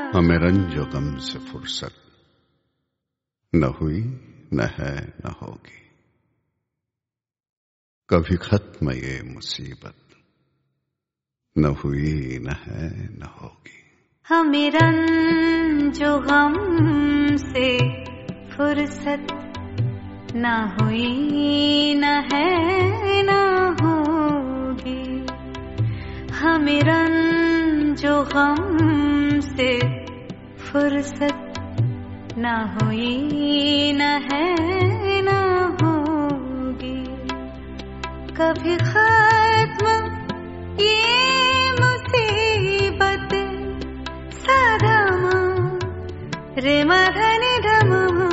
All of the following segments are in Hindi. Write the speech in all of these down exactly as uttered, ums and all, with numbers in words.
हमें रंजो गम से फुर्सत न हुई न है न होगी। कभी खत्म ये मुसीबत न हुई न है न होगी। हमें रंजो गम से फुर्सत न हुई न है न होगी। हमें रंजो गम से फुर्सत न हुई न है न होगी। कभी खत्म ये मुसीबत साधमा रे मधनि धमा।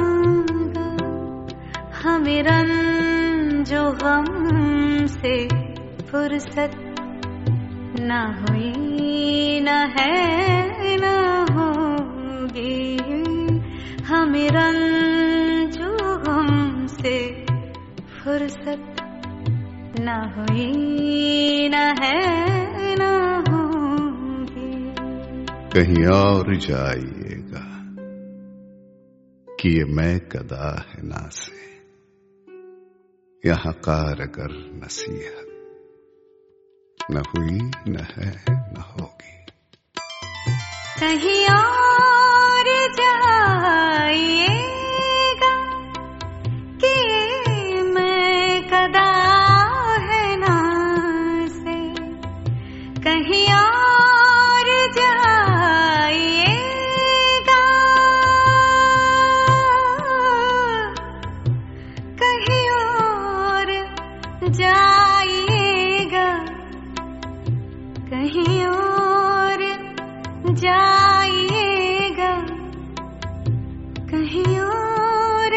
हमें रंजो गम से फुर्सत न हुई न है न होगी। हमें रंजो गम से फुर्सत न हुई न है न होगी। कहीं और जाइएगा कि ये मैं कदा है ना से, यहाँ कारगर नसीहत न हुई न है न होगी। कहीं और जाइएगा कि मैं कदा है ना से, कहीं और जाइएगा कहीं और जाइएगा कहीं और जाइएगा कहीं और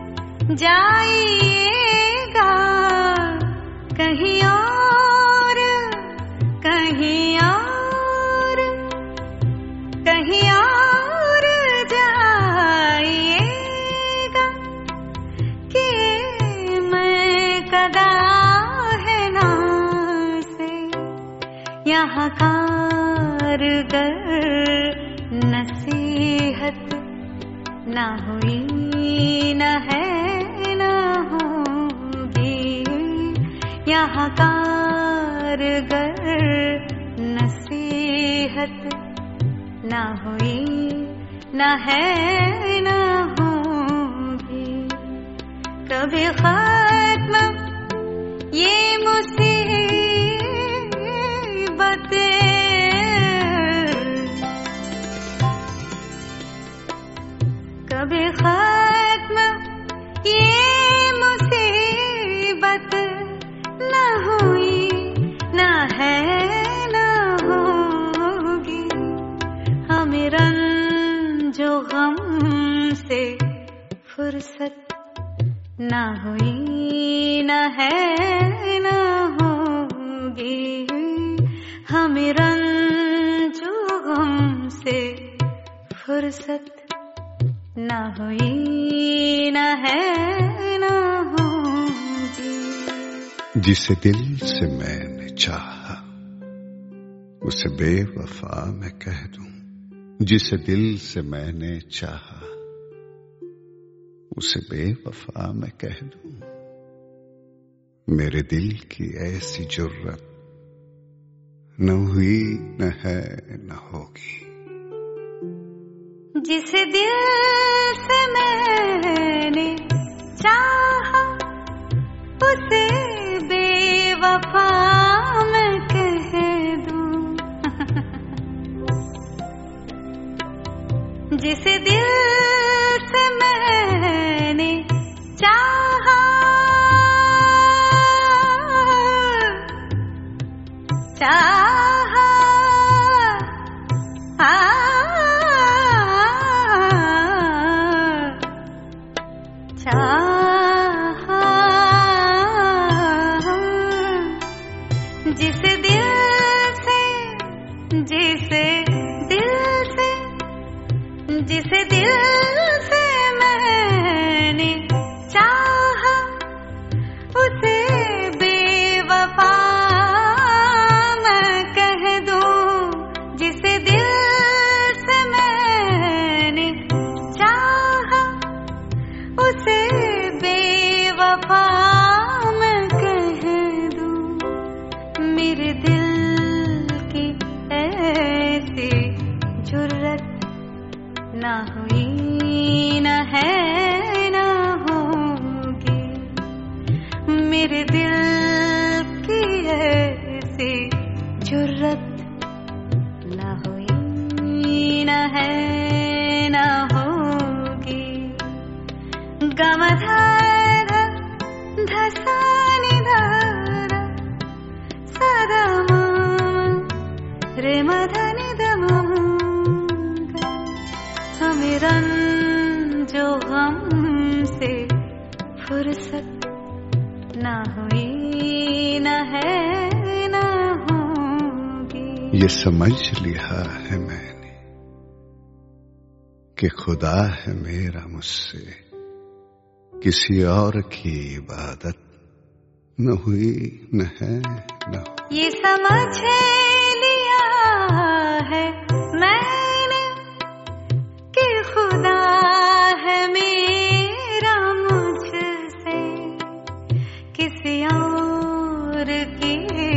जाइएगा कहीं और कहीं और कहीं और जाइएगा कि मैं कदा है ना से, यहाँ कारगर नसीहत न हुई न है न होगी। यहाँ कारगर नसीहत न हुई न है न होगी। कभी खत्म ये मुसीबतें कभी खत्म ये मुसीबत न हुई न है न होगी। हमें रंजो गम से फुर्सत न हुई न है न होगी। हमें रंजो गम से फुर्सत न हुई न है न होगी। जिसे दिल से मैंने चाहा उसे बेवफा मैं कह दूं। जिसे दिल से मैंने चाहा उसे बेवफा मैं कह दूं। मेरे दिल की ऐसी जुर्रत न हुई न है न होगी। जिसे दिल से मैंने चाहा उसे बेवफा मैं कह दूं। जिसे दिल से मैंने चाहा चाहा चाहा जिसे दिल से जिसे दिल से जिसे दिल मेरे दिल की ऐसी जुर्रत ना हुई न है न होगी। गमधार धसानी धारा सदा रे मधनि दमा हमें रंजो गम से फुर्सत ना हुई न है न होगी। ये समझ लिया है मैंने कि खुदा है मेरा मुझसे किसी और की इबादत न हुई न है न हो। ये समझ लिया है मैंने कि खुदा है मेरा मुझसे किसी और की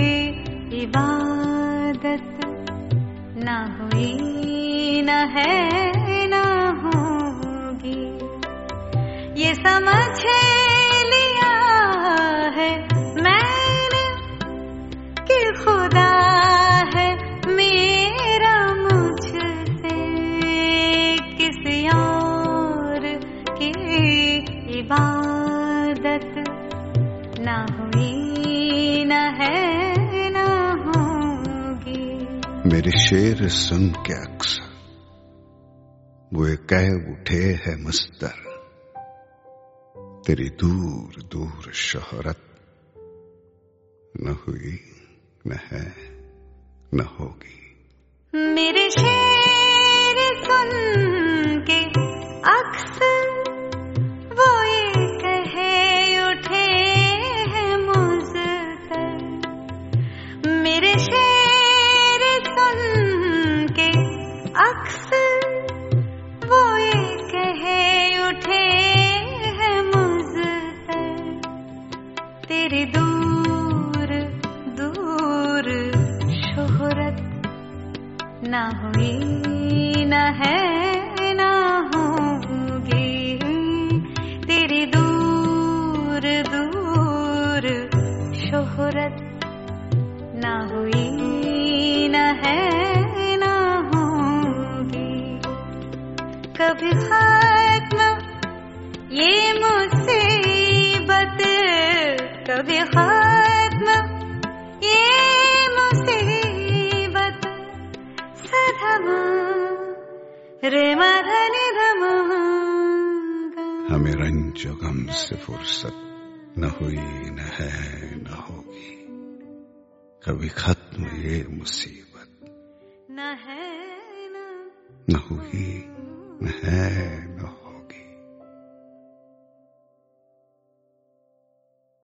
इबादत ना हुई न है न होगी। ये समझ लिया है मैंने कि खुदा है मेरा मुझसे किसी और की इबादत ना हुई न है न होगी। मेरे शेर सुन के अक्सर वो कह उठे है मस्तर तेरी दूर दूर शोहरत न हुई न है न होगी। मेरे शेर सुन के अक्सर वो ये कहे उठे हैं मुझतर। मेरे शेर सुन के अक्सर वो ये कहे उठे हैं मुझतर तेरी दूर दूर शोहरत ना हुई न है न होगी। तेरी दूर दूर शोहरत ना हुई न है न होगी। कभी खत्म ये मुसीबत कभी खत्म ये मुसीबत सधमा रे मधनि धमा। हमें रंजो गम से फुर्सत न हुई न है न होगी। कभी खत्म ये मुसीबत न है न न हुई न है न होगी।